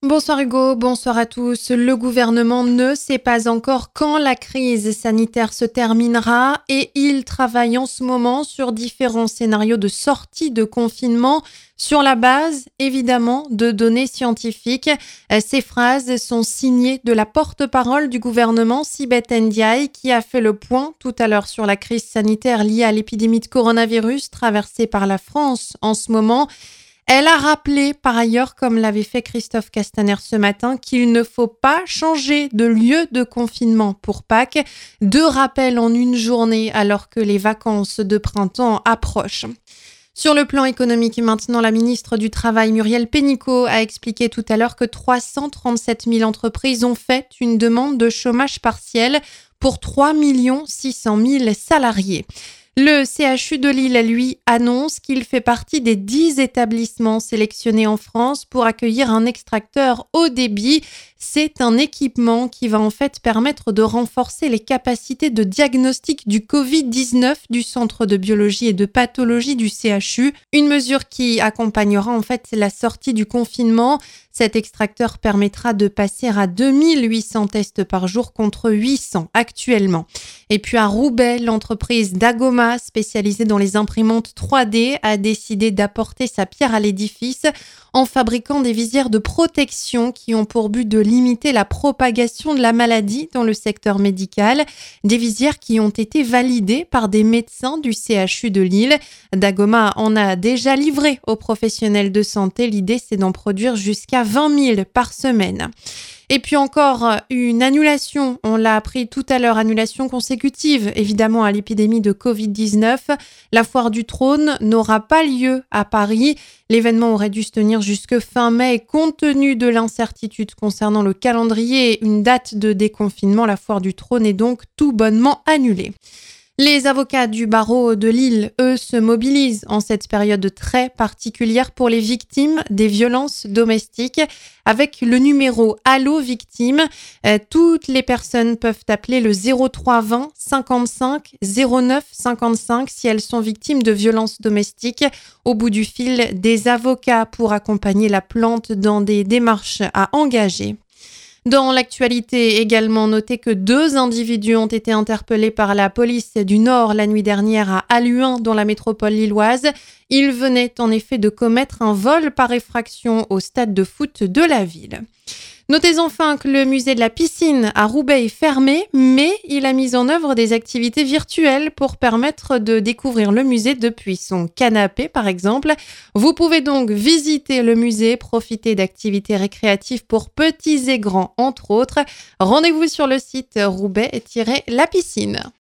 Bonsoir Hugo, bonsoir à tous. Le gouvernement ne sait pas encore quand la crise sanitaire se terminera et il travaille en ce moment sur différents scénarios de sortie de confinement sur la base, évidemment, de données scientifiques. Ces phrases sont signées de la porte-parole du gouvernement, Sibeth Ndiaye, qui a fait le point tout à l'heure sur la crise sanitaire liée à l'épidémie de coronavirus traversée par la France en ce moment. Elle a rappelé par ailleurs, comme l'avait fait Christophe Castaner ce matin, qu'il ne faut pas changer de lieu de confinement pour Pâques. 2 rappels en une journée alors que les vacances de printemps approchent. Sur le plan économique, maintenant, la ministre du Travail, Muriel Pénicaud, a expliqué tout à l'heure que 337 000 entreprises ont fait une demande de chômage partiel pour 3 600 000 salariés. Le CHU de Lille, lui, annonce qu'il fait partie des 10 établissements sélectionnés en France pour accueillir un extracteur haut débit. C'est un équipement qui va en fait permettre de renforcer les capacités de diagnostic du Covid-19 du Centre de biologie et de pathologie du CHU. Une mesure qui accompagnera en fait la sortie du confinement. Cet extracteur permettra de passer à 2800 tests par jour contre 800 actuellement. Et puis à Roubaix, l'entreprise Dagoma, spécialisée dans les imprimantes 3D, a décidé d'apporter sa pierre à l'édifice en fabriquant des visières de protection qui ont pour but de limiter la propagation de la maladie dans le secteur médical. Des visières qui ont été validées par des médecins du CHU de Lille. Dagoma en a déjà livré aux professionnels de santé. L'idée, c'est d'en produire jusqu'à 20 000 par semaine. Et puis encore une annulation, on l'a appris tout à l'heure, annulation consécutive évidemment à l'épidémie de Covid-19. La foire du trône n'aura pas lieu à Paris. L'événement aurait dû se tenir jusque fin mai. Compte tenu de l'incertitude concernant le calendrier et une date de déconfinement, la foire du trône est donc tout bonnement annulée. Les avocats du barreau de Lille, eux, se mobilisent en cette période très particulière pour les victimes des violences domestiques. Avec le numéro Allo Victimes, toutes les personnes peuvent appeler le 03 20 55 09 55 si elles sont victimes de violences domestiques. Au bout du fil, des avocats pour accompagner la plainte dans des démarches à engager. Dans l'actualité également, notez que 2 individus ont été interpellés par la police du Nord la nuit dernière à Halluin dans la métropole lilloise. Ils venaient en effet de commettre un vol par effraction au stade de foot de la ville. Notez enfin que le musée de la piscine à Roubaix est fermé, mais il a mis en œuvre des activités virtuelles pour permettre de découvrir le musée depuis son canapé, par exemple. Vous pouvez donc visiter le musée, profiter d'activités récréatives pour petits et grands, entre autres. Rendez-vous sur le site roubaix-la piscine.